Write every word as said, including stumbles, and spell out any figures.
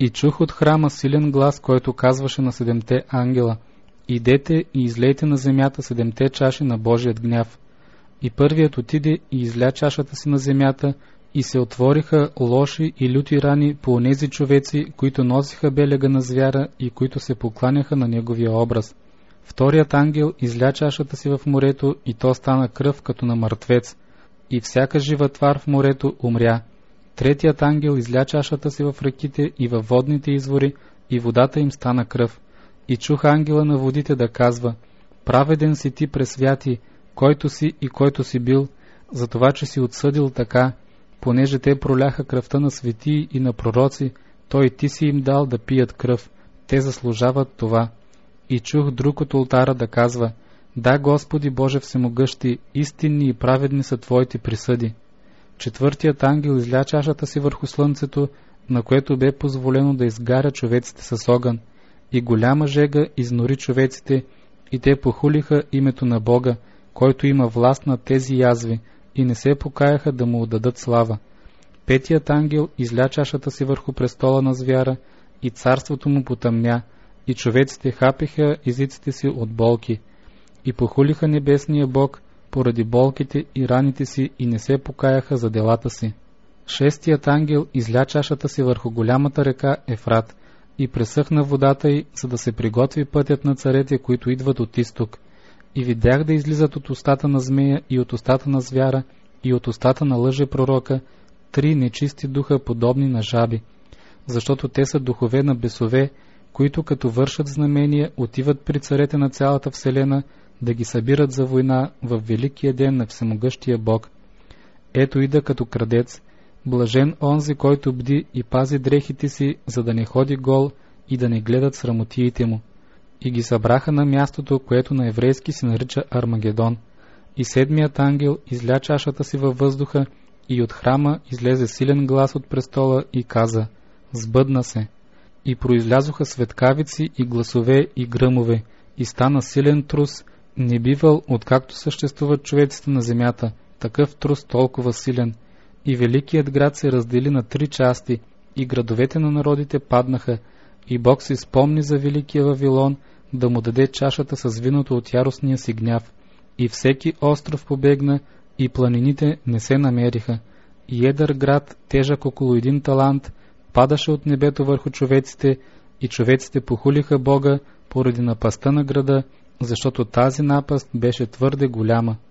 И чух от храма силен глас, който казваше на седемте ангела: идете и излейте на земята седемте чаши на Божият гняв. И първият отиде и изля чашата си на земята, и се отвориха лоши и люти рани по онези човеци, които носиха белега на звяра и които се покланяха на неговия образ. Вторият ангел изля чашата си в морето, и то стана кръв като на мъртвец, и всяка жива твар в морето умря. Третият ангел изля чашата си в реките и във водните извори, и водата им стана кръв. И чух ангела на водите да казва: праведен си ти, пресвяти, който си и който си бил, за това, че си отсъдил така, понеже те проляха кръвта на светии и на пророци, той ти си им дал да пият кръв, те заслужават това. И чух друг от олтара да казва: да, Господи Боже всемогъщи, истинни и праведни са Твоите присъди. Четвъртият ангел изля чашата си върху слънцето, на което бе позволено да изгаря човеците с огън, и голяма жега изнори човеците, и те похулиха името на Бога, който има власт над тези язви, и не се покаяха да му отдадат слава. Петият ангел изля чашата си върху престола на звяра, и царството му потъмня, и човеците хапеха езиците си от болки, и похулиха небесния Бог поради болките и раните си, и не се покаяха за делата си. Шестият ангел изля чашата си върху голямата река Ефрат, и пресъхна водата й, за да се приготви пътят на царете, които идват от изток. И видях да излизат от устата на змея и от устата на звяра и от устата на лъже пророка три нечисти духа, подобни на жаби, защото те са духове на бесове, които като вършат знамения отиват при царете на цялата вселена да ги събират за война в великия ден на всемогъщия Бог. Ето ида като крадец, блажен онзи, който бди и пази дрехите си, за да не ходи гол и да не гледат срамотиите му. И ги събраха на мястото, което на еврейски се нарича Армагедон. И седмият ангел изля чашата си във въздуха, и от храма излезе силен глас от престола и каза: сбъдна се. И произлязоха светкавици и гласове и гръмове, и стана силен трус, не бивал, откакто съществуват човеците на земята, такъв трус толкова силен. И великият град се раздели на три части, и градовете на народите паднаха, и Бог си спомни за великия Вавилон, да му даде чашата с виното от яростния си гняв. И всеки остров побегна, и планините не се намериха. И едър град, тежък около един талант, падаше от небето върху човеците, и човеците похулиха Бога поради напастта на града, защото тази напаст беше твърде голяма.